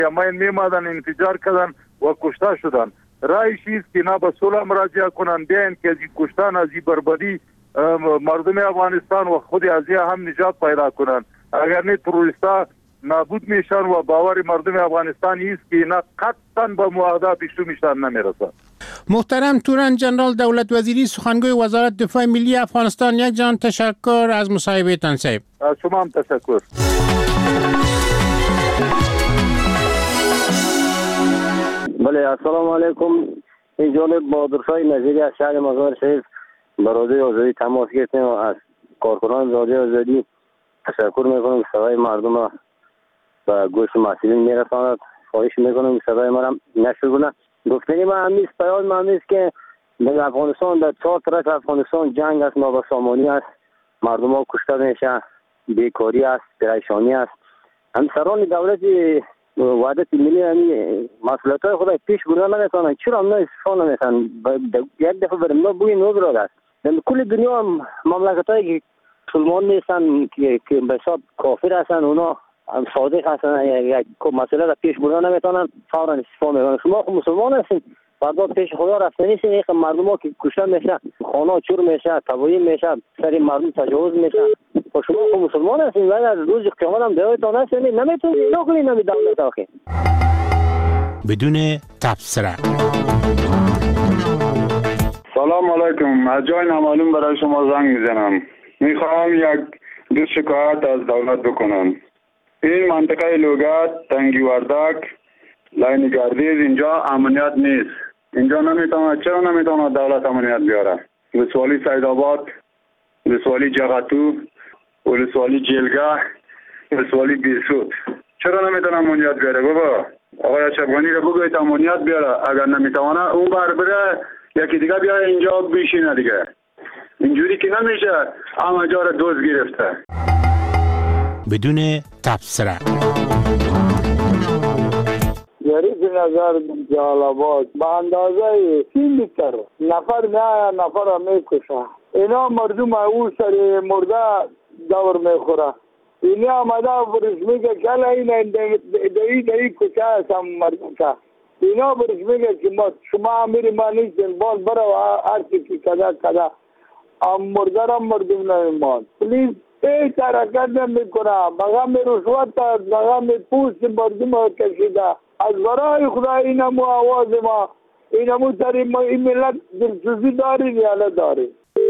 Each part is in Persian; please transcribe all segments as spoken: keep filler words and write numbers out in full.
یمن میمادن انفجار کردن و کشته شدن. رایش است که اینا به صلح مراجعه کنن، بیان که از کشتن از بربادی مردم افغانستان و خود از هم نجات پیدا کنن. اگر نه تروریستا نابود میشن و باور مردم افغانستان است که اینا قطعا به معاهده پیشرویشان نمیرسه. محترم تورن جنرال دولت وزیری سخنگوی وزارت دفاع ملی افغانستان، یک جان تشکر از مصاحبه تان صاحب. از شما هم تشکر. بله السلام علیکم. این جانب بهادرشاه نظیری از شهر مزار شریف به رادیوی آزادی تماس گرفتیم و از کارکنان رادیوی آزادی تشکر میکنم که صدای مردم را به گوش مسئولین میرساند. خواهش میکنم که صدای ما را نشنونه. گفتنی ما همیست پیام ما همیست که در افغانستان در چهار طرف افغانستان جنگ است، نابسامانی است، مردم ها کشته میشه، بیکاری است، پریشانی است. همسران دولت وحدت ملی همی مسئولیت های خود پیش بردن نمیتونن. چرا هم نه استفاده نمیتونن؟ یک دفعه بریم نه بوی نو براد است. در کل دنیا هم مملکت هایی که مسلمان نیستن که به حساب کافر هستن، اونا صادق هستن، یک مسئله را پیش بردن نمیتونن، فورا استفاده میکنن. شما خود مسلمان هستین، بعدا پیش خدا رفته نیستین. یک مردم ها که کشته میشه، خانه چور میشه، تباهی میشه، سر مردم تجاوز میشه. و شما خود مسلمان هستین ولی از روز قیامت هم دعایتان هستین، نمیتونید اینا کنین نمی دولت آخه. بدون تبصره. سلام علیکم. از جای نامعلوم برای شما زنگ میزنم. میخوام یک دو شکایت از دولت بکنم. این منطقه لوگت، تنگی وردک، لاین گردیز اینجا امنیت نیست. اینجا نمیتونه، چرا نمیتونه دولت امنیت بیاره؟ ولسوالی سیدآباد، ولسوالی جغتو، ولسوالی جلگه، ولسوالی بیرسود، چرا نمیتونه امنیت بیاره؟ بابا آقای اشرفغانی رو بگویید امنیت بیاره. اگر نمیتونه اون بر بره یکی دیگه بیاره اینجا بشینه دیگه. اینجوری که نمیشه، همه جا رو دوز گرفته. بدون تبصره. یاری به نظر جالبات به اندازه سی لیتر نفر میاید نفر را میکشه. اینا مردم او سر مرده دور میخوره. اینا آمده برش میگه که این دایی دایی کچه هستم مردم که اینا برش میگه که ما شما امیری ما نیستین باز برو هرچی که کده کده ام مرده را مردم نمیمان. پلیز هیچ حرکت نمیکنه. مقام رشوت است، مقام پوست مردم ها کشیده. از برای خدا اینمو آواز ما، اینمو سری ما این ملت دلسوزی داریم یا نداریم.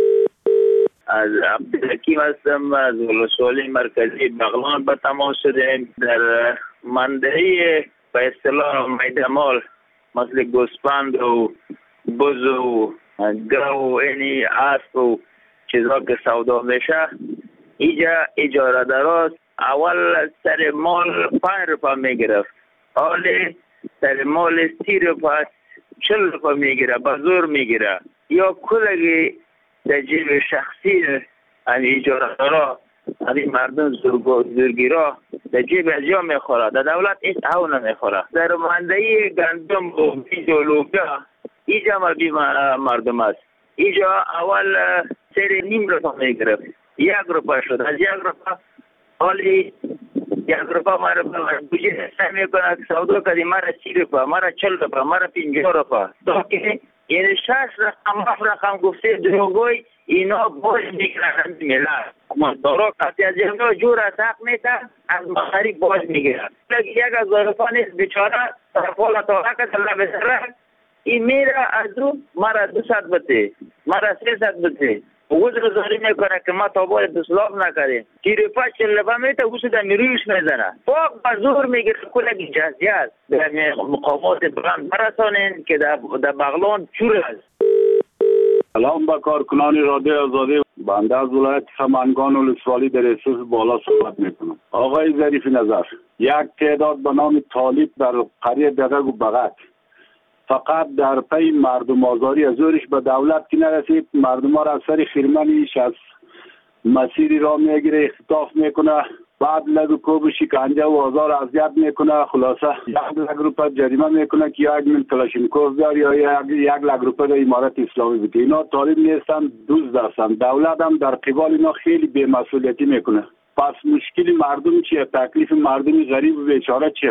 از عبدالحکیم هستم از ولسوالی مرکزی بغلان به تماس شدیم. در منطقه به اصطلاح میدمال مثل گوسفند و بز و گو و اینی اسب و چیزا که سودا میشه، اینجا اجاره دراست اول سر مال پنج روپا میگرفت، حالی سر مال سی روپا چل روپا میگیره، به زور میگیره. یا کلگی در جیب شخصی این اجاره دارا این مردم زورگیرا در جیب از جا میخوره، در دولت این او نمیخوره. در منده گندم و بیج و لوبیا اینجا مربی مردم است. اینجا اول سر نیم روپا میگرفت، یک روپا شد، از یک روپا حالی یک روپا مرا بوجه حسن میکنه که سودا کردی مرا سی روپا، مرا چل روپا، مرا پینجا روپا. تا که یعنی شش رقم هفت رقم گفته دروگوی اینا باز میگرن ملت. دارو کسی از جمعه جور از حق میتن از مخاری باز میگرن. یک از ظرفا نیست بیچاره طرفال طاقه که الله بسره این میره از رو مرا دو ست بده، مرا سه ست بده. وز رو زاری میکنه که ما تا باید بسلاف نکریم. تیری پاچ چلفه میته وزو در میرویش میزنه. فاق بزور میگه کلک جزیت در مقامات بلند برسانین که در بغلان چور است. سلام به کارکنان رادیوی آزادی. بنده از ولایت سمنگان ولسوالی در احساس بالا صحبت میکنم. آقای ظریف نظر، یک تعداد به نام طالب در قریه دغگ و بغک فقط در پی مردم آزاری از زورش به دولت که نرسید، مردم ها را از سر خیرمنیش از مسیری را میگیره، اختطاف میکنه، بعد لگو کوب شکنجه و آزار اذیت میکنه. خلاصه یک لگ روپه جریمه میکنه که یک من کلاشینکوف دار یا یک یک لگ روپه در امارت اسلامی بده. اینا طالب نیستن، دوست هستن. دولت هم در قبال اینا خیلی بی‌مسئولیتی میکنه. پس مشکل مردم چیه؟ تکلیف مردم غریب و بیچاره چیه؟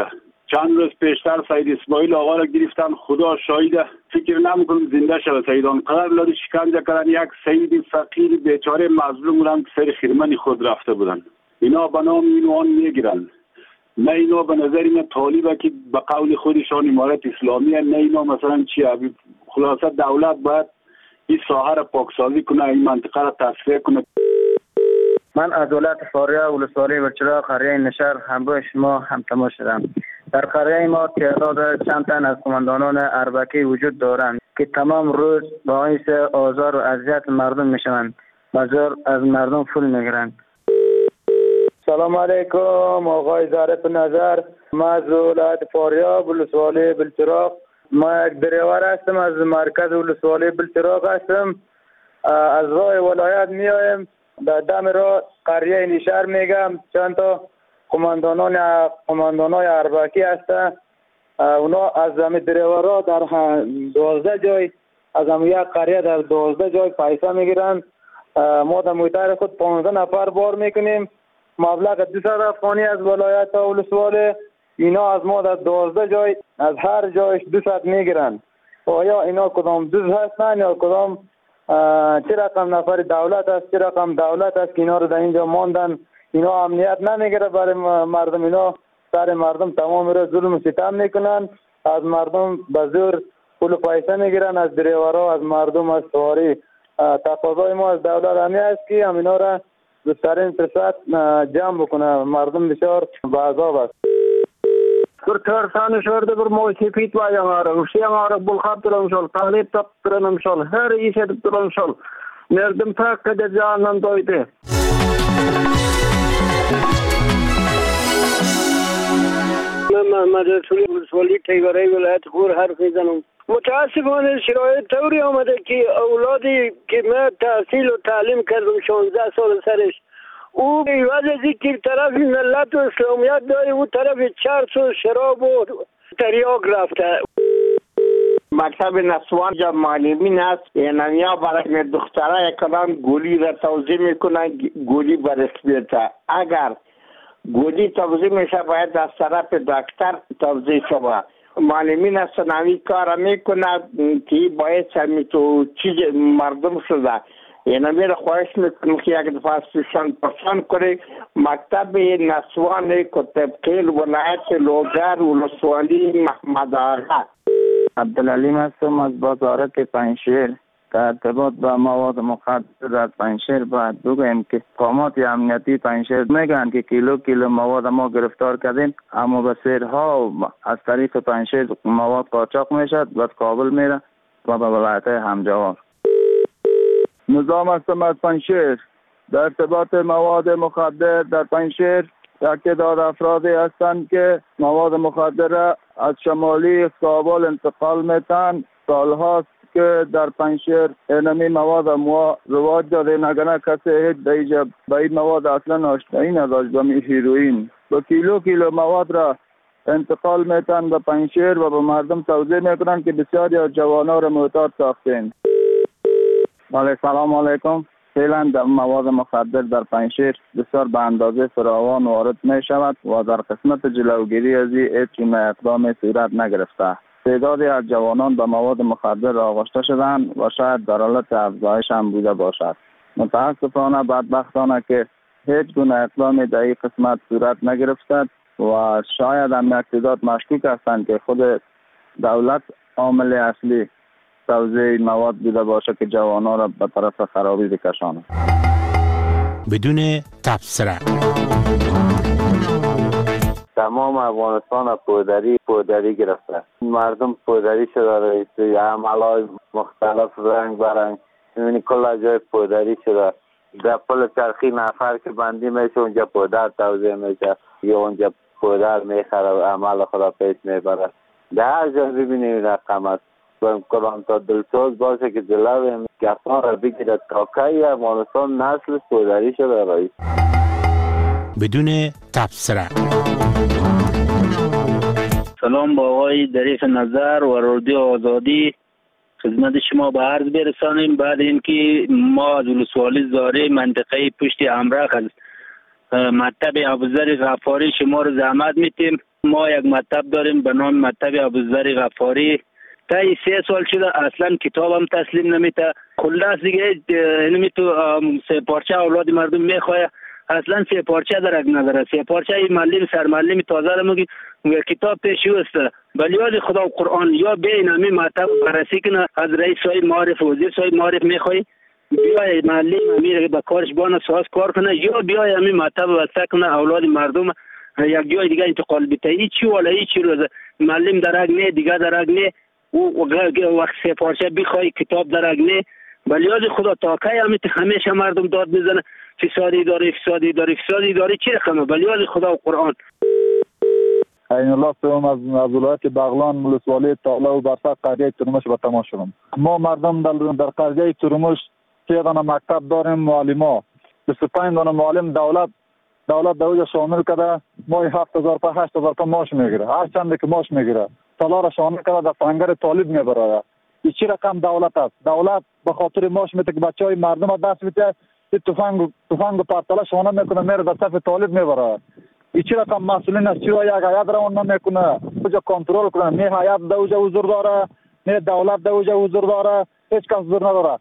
چند روز پیشتر سید اسماعیل آقا را گرفتن. خدا شاهد، فکر نمیکنم زنده شود. سید آنقدر لاری شکنجه کردن. یک سید فقیر بیچاره مظلوم بودن که سر خیرمن خود رفته بودن. اینا به نام این آن میگیرن. نه اینا به نظر من طالبه که به قول خودشان امارت اسلامیه، نه اینا مثلا چیه. خلاصه دولت باید این ساحه را پاکسازی کنه، این منطقه را تصفیه کنه. من از دولت فاریاب ولسوالی بلچراغ قریه نشر همراه شما همتما شدم. در قریه ما تعداد چند تن از قماندانان اربکی وجود دارند که تمام روز باعث آزار و اذیت مردم میشوند. بازار از مردم پول میگیرند. سلام علیکم آقای ظریف نظر. ما از ولایت فاریاب ولسوالی بلچراغ، ما یک دریور هستم، از مرکز ولسوالی بلچراغ هستم. از راه ولایت میایم، در دم راه قریه نشر میگم. چند تا قماندانان قماندانای اربکی هستن. اونا از همین دریورا در دوازده جای از همین یک قریه در دوازده جای پیسه میگیرن. ما در محیط خود پانزده نفر بار میکنیم. مبلغ دویست افغانی از ولایت ولسوالی. اینا از ما در دوازده جای از هر جایش دویست میگیرن. آیا اینا کدام دوست هستن یا کدام چه رقم نفر دولت است، چه رقم دولت است که اینا رو در اینجا ماندن؟ اینا امنیت نمیگیره برای مردم. اینا سر مردم تمام رو ظلم و ستم میکنن. از مردم به زور پول و پیسه میگیرن، از دریورا، از مردم، از سواری. تقاضای ما از دولت همین است که همینا را بهترین فرصت جمع بکنه. مردم بسیار به عذاب است. Kırklarsan şurada bir muhasebet var yanarı. Uşayan ağrı bulhap duran şol. Talep tap duran şol. Her iş edip duran şol. Merdim takkede canan doydu. من محمد رسولی ولسوالی تیوره ولایت خور هر خیزنم. متاسفانه شرایط طوری آمده که اولادی که من تحصیل و تعلیم کردم شانزده سال سرش، او به عوض از اینکه طرف ملت و اسلامیت داره، او طرف چرس و شراب و تریاک رفته. مکتب نسوان جا معلمین است. اینانیا برای دختره کلان گولی را توضیح میکنن، گولی برسمیته. اگر گولی توضیح میشه باید از طرف دکتر توضیح شود. معلمین است نوی کار میکنه که باید سمی تو چیز مردم شده. اینا میره خواهش میکنم که یک دفعه سوشان پرسان کنه. مکتب نسوان کتبقیل ولایت لوگر ولسوالی محمد آقا. عبدالعلیم هستم از بازارک پنجشیر. در ارتباط با مواد مخدر در پنجشیر باید بگویم که قامات امنیتی پنجشیر میگن که کیلو کیلو مواد ما گرفتار کردیم، اما به سیرها از طریق پنجشیر مواد قاچاق میشد و کابل میره و به ولایت همجوار. نظام هستم از پنجشیر. در ارتباط مواد مخدر در پنجشیر یک تعداد افرادی هستند که مواد مخدر را از شمالی کابل انتقال میتن. سالهاست که در پنجشیر اینمی مواد ما رواج داده، نگنه کسی هیچ دیجا به این مواد اصلا آشنایی نداشت. به هیروئین با کیلو کیلو مواد را انتقال میتن به پنجشیر و به مردم توضیح میکنن که بسیاری از جوانها را معتاد ساختین. بله سلام علیکم. فعلا در مواد مخدر در پنجشیر بسیار به اندازه فراوان وارد می شود و در قسمت جلوگیری از این هیچ گونه اقدام صورت نگرفته. تعدادی از جوانان به مواد مخدر آغشته شدند و شاید در حالت افزایش هم بوده باشد. متاسفانه بدبختانه که هیچ گونه اقدامی در این قسمت صورت نگرفته و شاید هم یک تعداد مشکوک هستند که خود دولت عامل اصلی توزیع مواد بوده باشه که جوانان را به طرف خرابی بکشاند. بدون تبصره تمام افغانستان پودری پودری گرفته. مردم پودری شده، عملای مختلف رنگ برنگ، میبینی کل جای پودری شده. در پل چرخی نفر که بندی میشه اونجا پودر توزیع میشه یا اونجا پودر میخره عمل خدا پیش میبره. در هر جا ببینیم رقم است. کلان تا دلسوز باشه که جلو گفتان را بگیره تاکایی افغانستان نسل پودری شده رایست. بدون تبصره. سلام با آقای ظریف نظر و رادیو آزادی. خدمت شما به عرض برسانیم بعد اینکه ما از ولسوالی زاره منطقه پشت امرخ از مکتب ابوذر غفاری شما رو زحمت میتیم ما یک مکتب داریم به نام مکتب ابوذر غفاری. تا سه سال شده اصلا کتابم تسلیم نمیته. کلا دیگه اینمی تو سه پارچه اولاد مردم میخواه، اصلا سه پارچه درک نداره. سه پارچه این معلم سر معلم تازه رو میگه کتاب پیشی است. ولی یاد خدا و قرآن یا بین همین مکتب بررسی کنه، از رئیس صاحب معارف وزیر صاحب معارف میخوای بیای معلم امیر به کارش بانه ساز کار کنه، یا بیای همین مکتب وسط کنه اولاد مردم یک جای دیگه انتقال بده. هیچ چی ولا هیچ چی روز معلم درک نه، دیگه درک نه، او وقت سه پارچه بخوای کتاب درک نه. ولی یاد خدا تا کی همیشه مردم داد میزنه فسادی داره فسادی داره فسادی داره چی رقمه. ولی یاد خدا و قرآن. این الله سوم از از ولایت بغلان ولسوالی تالا و برسق قریه ترمش به تماس شدم. ما مردم در در قریه ترمش سه دانه مکتب داریم، معلما بیست و پنج دانه معلم دولت دولت دوجا شامل کرده. ما هفت هزار تا هشت هزار تا ماش میگیره، هر چند که ماش میگیره سالا را شامل کرده در سنگر طالب میبره. این چی رقم دولت است؟ دولت به خاطر ماش میته که بچهای مردم دست میته، تفنگ تفنگ پرتاله شونه میکنه میره در صف طالب میبره. این چی رقم مسئولین است؟ چرا یک هیئت را اون نمیکنه کجا کنترل کنه؟ نه هیئت دوجا حضور داره، نه دولت دوجا حضور داره، هیچ کس حضور نداره.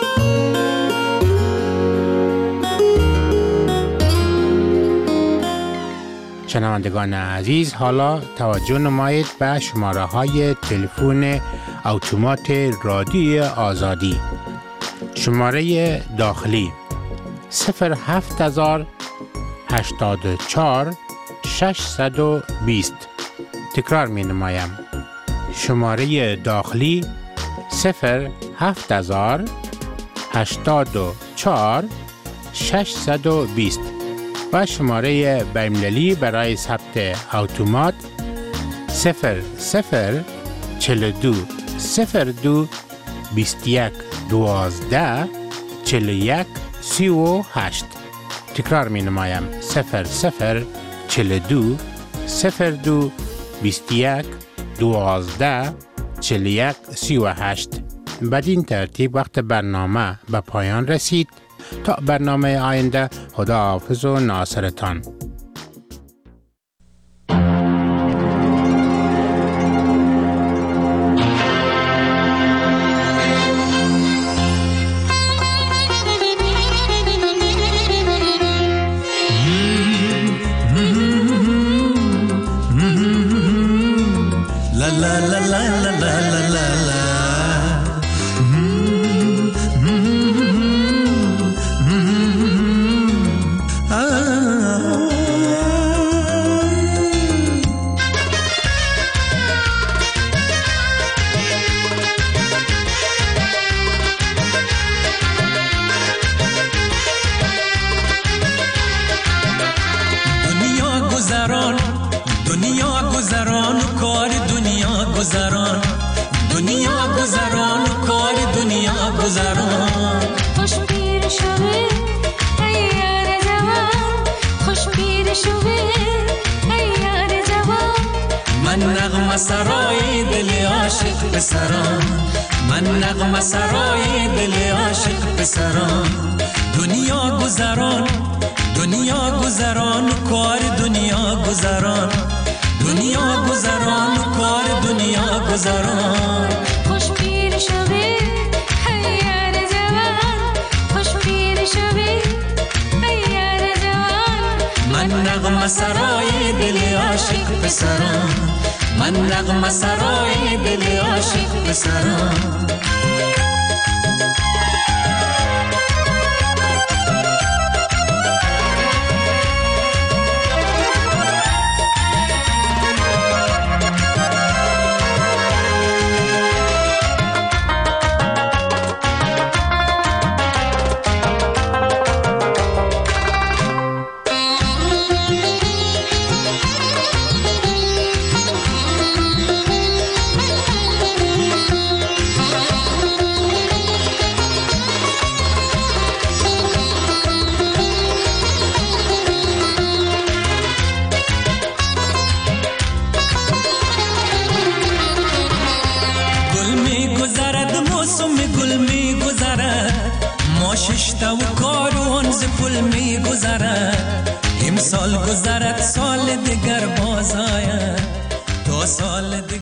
شنوندگان عزیز، حالا توجه نمایید به شماره های تلفن اتومات رادیو آزادی. شماره داخلی صفر هفت هزار هشتاد و چهار ششصد و بیست. تکرار می نمایم. شماره داخلی صفر هفت هزار هشتاد و چهار ششصد و بیست و شماره بین‌المللی برای ثبت اتومات صفر صفر چهل و دو صفر دو بیست و یک دوازده چهل و یک سی و هشت. تکرار می نمایم. صفر صفر چهل و دو صفر دو بیست و یک دوازده چهل و یک سی و هشت. بدین ترتیب وقت برنامه به پایان رسید. تا برنامه آینده، خدا حافظ و ناصرتان. La la la la la la la la la. سرای دل عاشق بسران، من نغمه سرای دل عاشق بسران. دنیا گذران دنیا گذران کار دنیا گذران، دنیا گذران کار دنیا گذران. خوش پیر شوی هیار جوان، خوش پیر شوی هیار جوان. من نغمه سرای دل عاشق بسران، من نغمه سرای دل عاشق بسران. امسال گذرد سال دیگر باز آید تا سال دیگر